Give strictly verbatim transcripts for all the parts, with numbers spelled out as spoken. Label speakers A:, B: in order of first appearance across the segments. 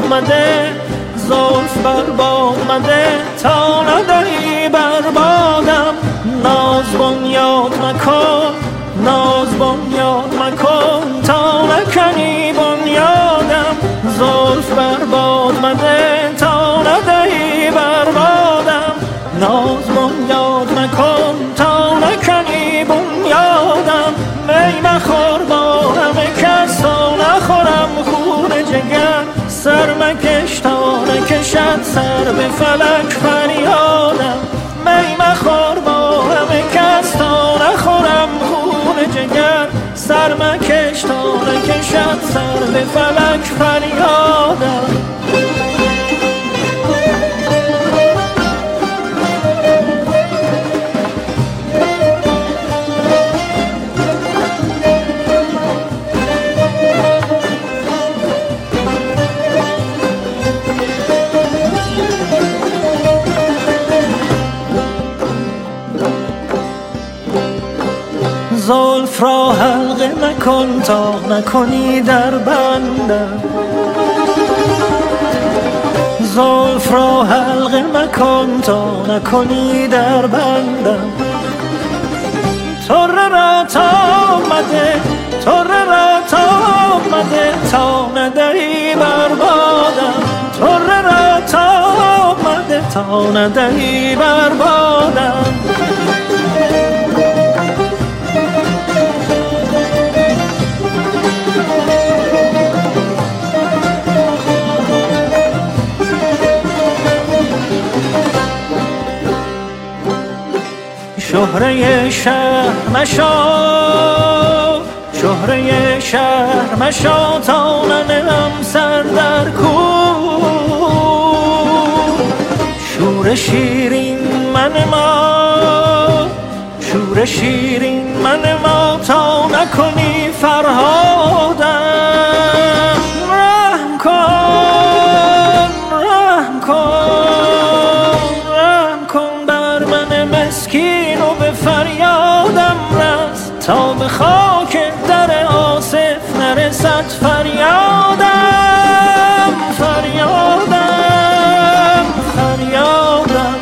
A: آمده زلف بر باد مده تا نداری بر بادم ناز بنیاد مکن ناز بنیاد مکن تا نکنی بنیادم زلف بر باد مده تا نداری بر بادم ناز بنیاد مکن تا نکنی بنیادم می مخور با همه کس تا نخورم خون جگر سر مکش تا نکشد سر به فلک فریادم می مخور با همه کس تا نخورم خون جگر سر مکش تا نکشد سر به فلک فریادم زلف را حلقه مکن تا نکنی در بندم زلف را حلقه مکن تا نکنی در بندم طره را تا آمده طره را تا آمده تا ندهی بر بادم طره را تا آمده تا ندهی بر بادم شهره شهر مشا شهره شهر مشا تا ننهم سر در کوه شور شیرین من ما شور شیرین من ما تا نکنی فرهادم رحم کن رحم کن رحم کن بر من مسکین و به فریادم رس تا به خاک در آصف نرسد فریادم فریادم فریادم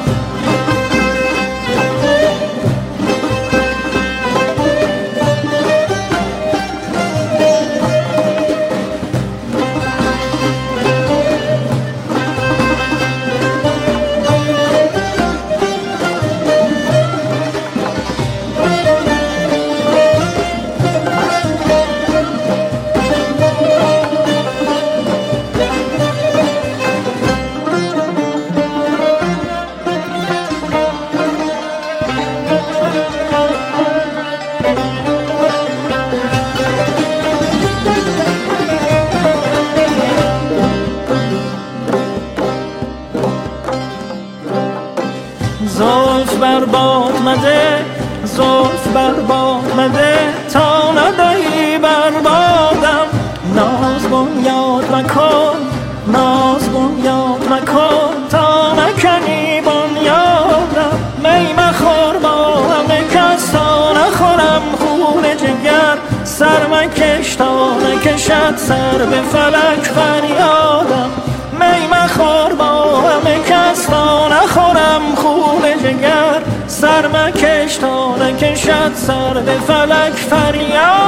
A: زلف بر باد مده زلف بر باد مده تا ندهی بر بادم ناز بنیاد مکن ناز بنیاد مکن تا نکنی بنیادم می مخور با همه کس تا نخورم خون جگر سر مکش تا نکشد سر به فلک فریادم می مخور با همه کس تا نخورم خون جگر سر مکش تا نکشد سر به فلک فریاد